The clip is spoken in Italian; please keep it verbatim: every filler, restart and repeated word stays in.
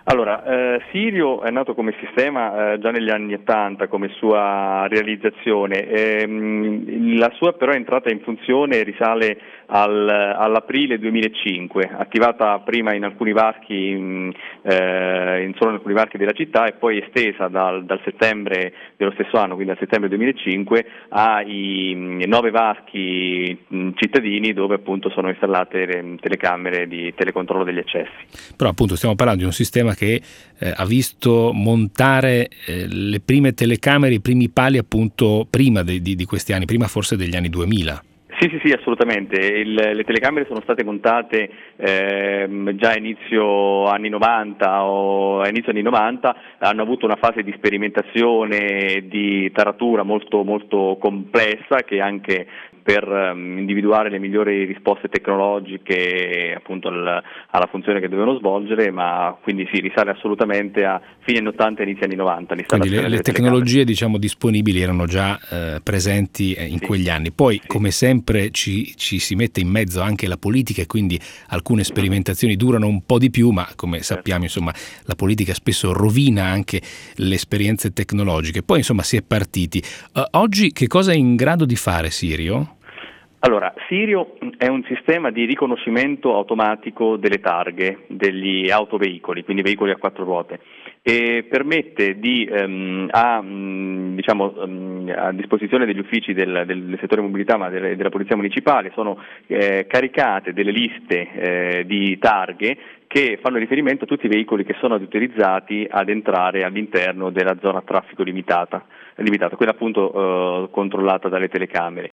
Allora, eh, Sirio è nato come sistema eh, già negli anni ottanta come sua realizzazione, ehm, la sua però entrata in funzione risale al, all'aprile duemilacinque, attivata prima in alcuni varchi, in, eh, in solo in alcuni varchi della città e poi estesa dal, dal settembre dello stesso anno, quindi dal settembre duemilacinque, ai nove varchi mh, cittadini dove appunto sono installate le telecamere di telecontrollo degli accessi. Però appunto stiamo parlando di un sistema che eh, ha visto montare eh, le prime telecamere, i primi pali appunto prima de, di, di questi anni, prima forse degli anni duemila. Sì, sì, sì, assolutamente. Il, le telecamere sono state montate ehm, già a inizio anni novanta o a inizio anni novanta, hanno avuto una fase di sperimentazione, di taratura molto, molto complessa che anche per um, individuare le migliori risposte tecnologiche appunto al, alla funzione che dovevano svolgere, ma quindi si risale assolutamente a fine anni ottanta e inizi anni novanta. Quindi le, le tecnologie diciamo disponibili erano già eh, presenti in sì. quegli anni. Poi sì. come sempre ci, ci si mette in mezzo anche la politica e quindi alcune sperimentazioni durano un po' di più, ma come certo. sappiamo insomma la politica spesso rovina anche le esperienze tecnologiche. Poi insomma si è partiti. Uh, oggi che cosa è in grado di fare Sirio? Allora, Sirio è un sistema di riconoscimento automatico delle targhe degli autoveicoli, quindi veicoli a quattro ruote, e permette di um, a, um, diciamo, um, a disposizione degli uffici del, del settore mobilità ma delle, della Polizia Municipale sono eh, caricate delle liste eh, di targhe che fanno riferimento a tutti i veicoli che sono autorizzati ad entrare all'interno della zona a traffico limitata, limitata quella appunto eh, controllata dalle telecamere.